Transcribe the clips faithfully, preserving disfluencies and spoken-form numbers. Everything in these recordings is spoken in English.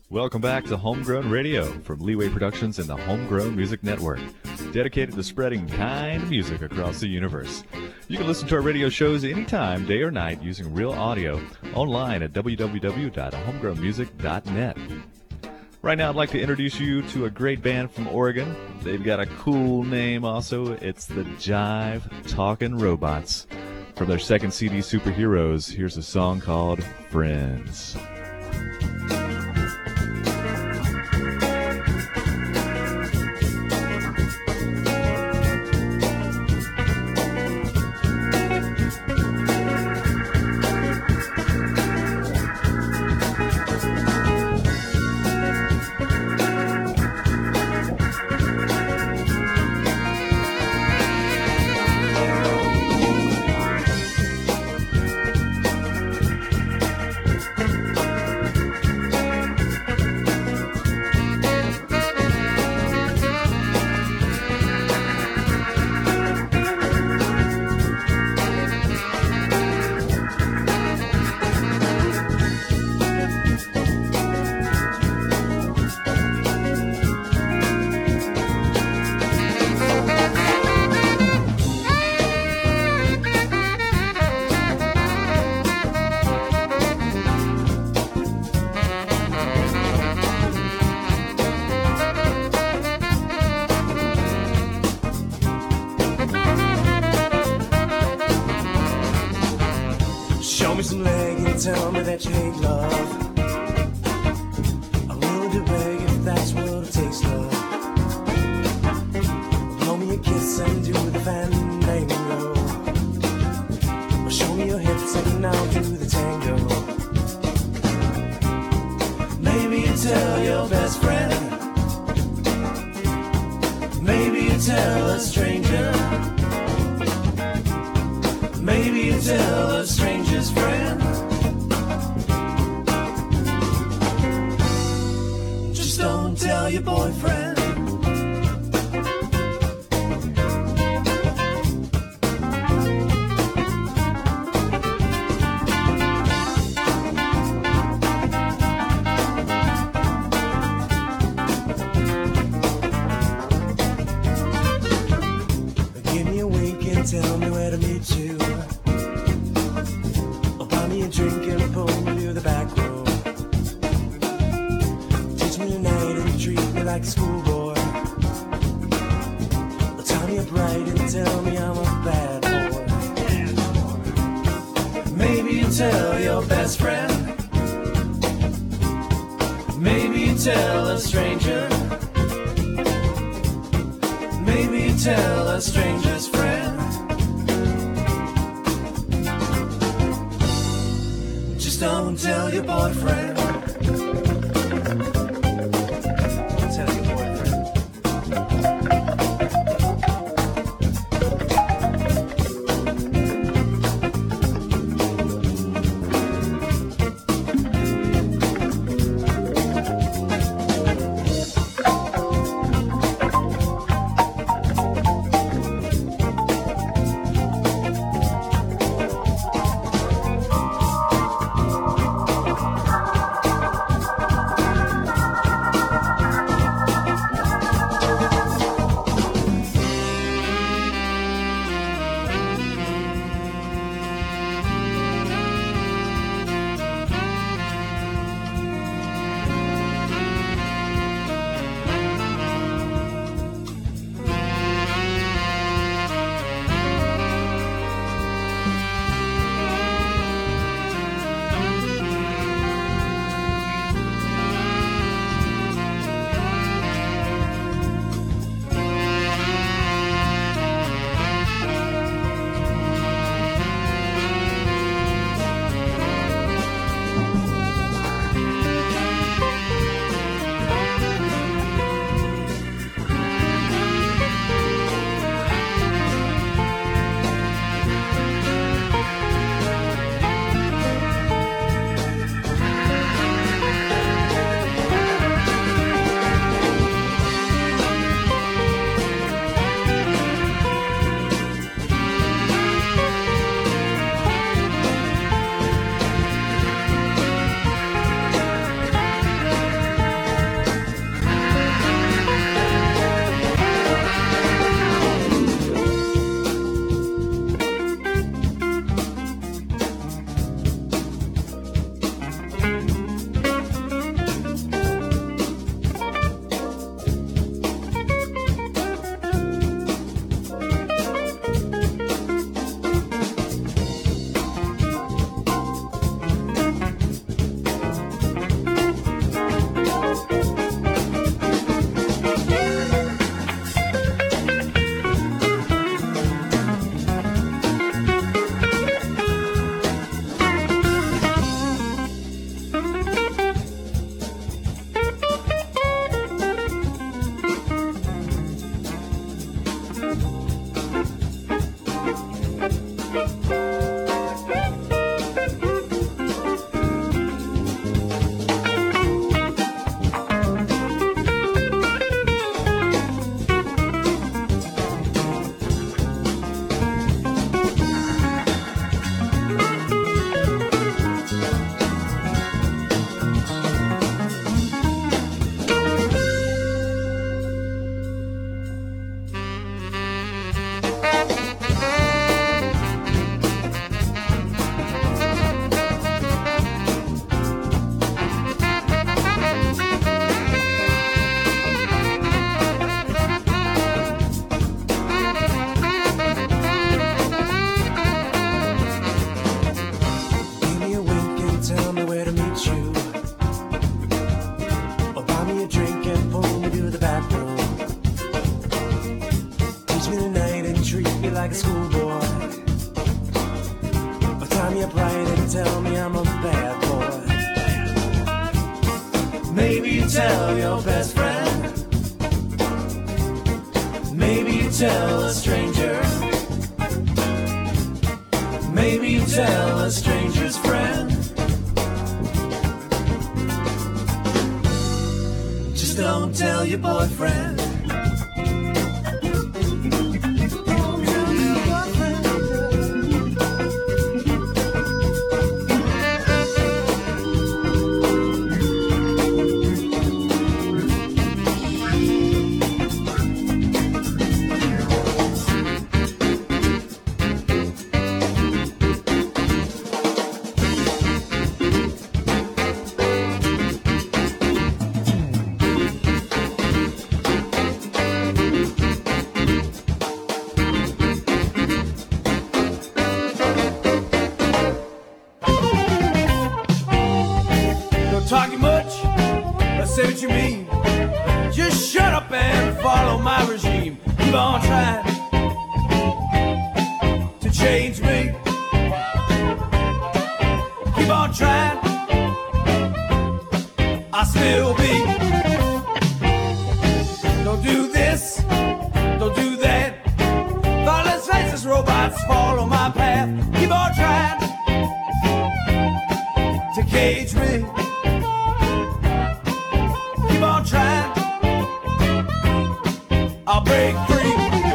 Welcome back to Homegrown Radio from Leeway Productions and the Homegrown Music Network, dedicated to spreading kind music across the universe. You can listen to our radio shows anytime, day or night, using real audio online at w w w dot homegrown music dot net. Right now, I'd like to introduce you to a great band from Oregon. They've got a cool name also. It's the Jive Talkin' Robots. From their second C D, Superheroes, here's a song called Friends. Show me some leg and tell me that you hate love. I'm willing to beg if that's what it takes, love. Blow me a kiss and do the fandango. Or show me your hips and I'll do the tango. Maybe you tell your best friend. Maybe you tell a stranger. Maybe you tell a stranger's friend. Just don't tell your boyfriend. Give me a wink and tell me where to meet you. Drink and pull me to the back row. Teach me tonight and treat me like a schoolboy. Tie me up right and tell me I'm a bad boy. Maybe you tell your best friend. Maybe you tell a stranger. Maybe you tell a stranger's friend. Don't tell your boyfriend. Tell your boyfriend. tell your best friend. Maybe you tell a stranger. Maybe you tell a stranger's friend. Just don't tell your boyfriend. Talking much, but say what you mean. Just shut up and follow my regime. Keep on trying to change me. Keep on trying, I'll still be. Don't do this, don't do that. Thoughtless faceless robots follow my path. Keep on trying to cage me. Keep on trying, I'll break free.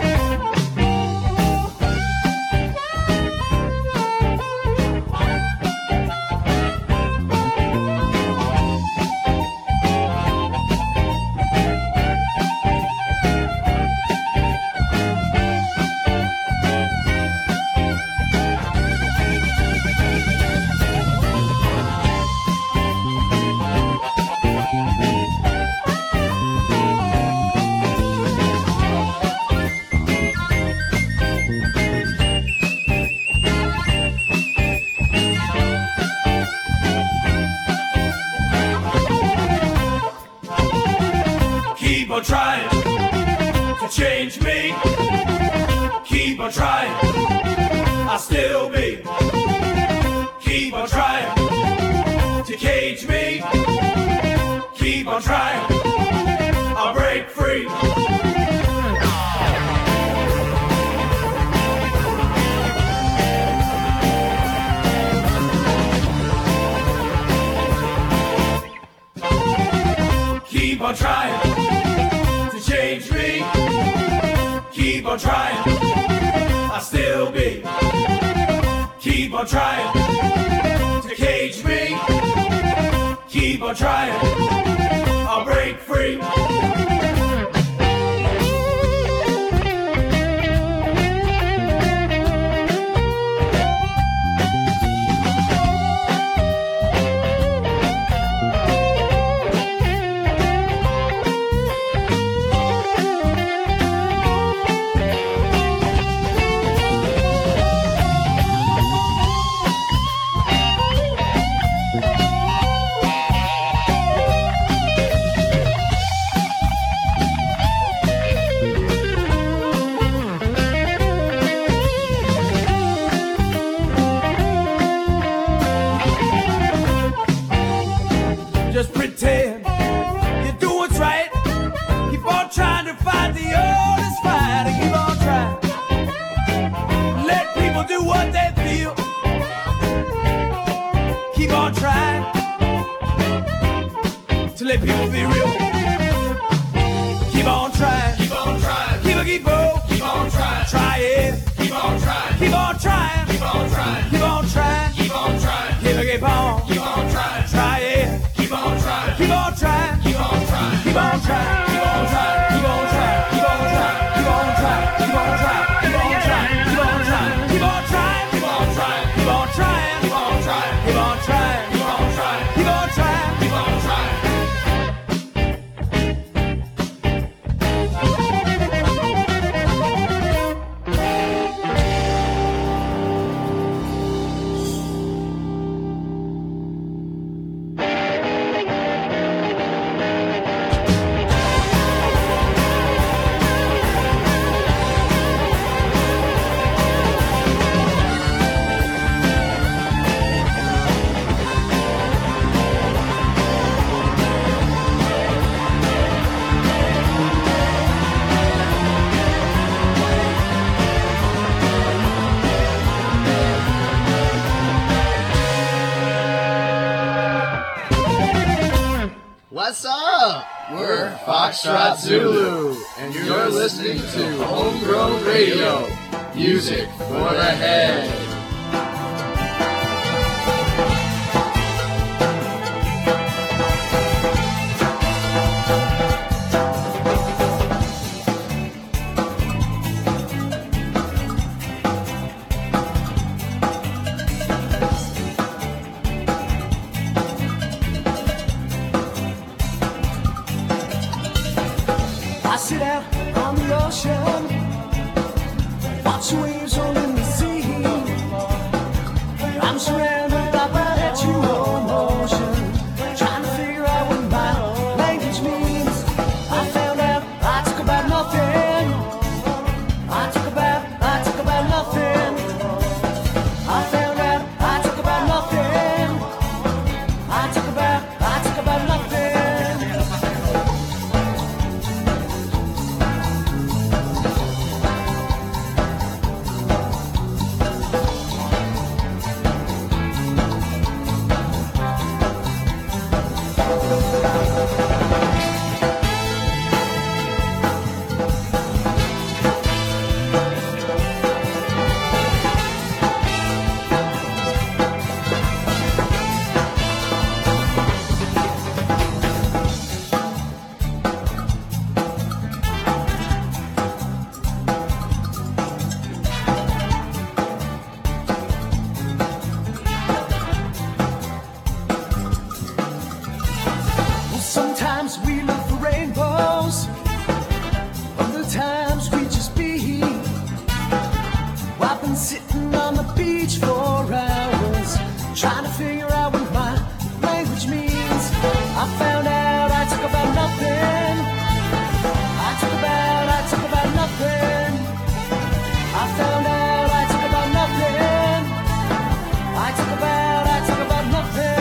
Keep on trying to change me. Keep on trying, I'll still be. Keep on trying to cage me. Keep on trying, I'll break free. Keep on trying to change me. Keep on trying, I'll still be. Keep on trying to cage me. Keep on trying, I'll break free. Just pretend you do what's right. Keep on trying to fight the oldest fight. And keep on trying. Let people do what they feel. Keep on trying to let people be real. Keep on trying. Keep on trying. Keep on, keep on. Keep on trying. Try it. Keep on trying. Keep on trying. Keep on trying. Keep on trying. Keep on trying. Keep on, keep on. Keep on trying. Try it. Keep on trying. Keep on trying. Keep on trying. Keep on trying. Keep on trying. Keep on trying. Keep on trying. Keep on trying. Keep on trying. Keep on trying. Keep on trying. Keep on trying. Keep on trying. Keep on trying. Keep on trying. Keep on trying. Keep on trying. Keep on trying. Keep on trying. We're Foxtrot Zulu, and you're listening to Homegrown Radio, music for the head. I sit out on the ocean, watch the waves roll in the sea. I'm surrounded by perpetual motion, trying to figure out what my language means. I found out I talk about nothing. I talk about, I talk about nothing. I found out I talk about nothing. I talk about, I talk about nothing. Sometimes we look for rainbows, other times we just be. I've been sitting on the beach for hours, trying to figure out what my language means. I found out I talk about nothing. I talk about, I talk about nothing. I found out I talk about nothing. I talk about, I talk about nothing.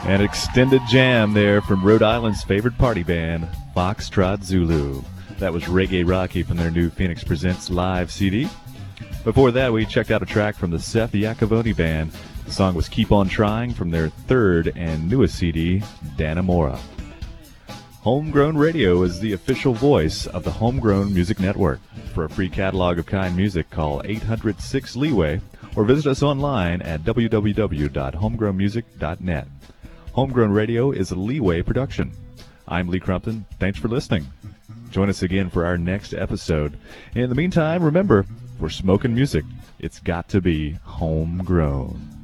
An extended jam there from Rhode Island's favorite party band, Foxtrot Zulu. That was Reggae Rocky from their new Phoenix Presents live C D. Before that, we checked out a track from the Seth Iacovone Band. The song was Keep On Trying from their third and newest C D, Dannemora. Homegrown Radio is the official voice of the Homegrown Music Network. For a free catalog of kind music, call eight hundred six Leeway or visit us online at w w w dot homegrown music dot net. Homegrown Radio is a Leeway production. I'm Lee Crumpton. Thanks for listening. Join us again for our next episode. In the meantime, remember, for smoking music, it's got to be homegrown.